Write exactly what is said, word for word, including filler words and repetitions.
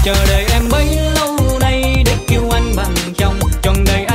chờ đợi em bấy lâu nay để kêu anh bằng chồng, trọn đời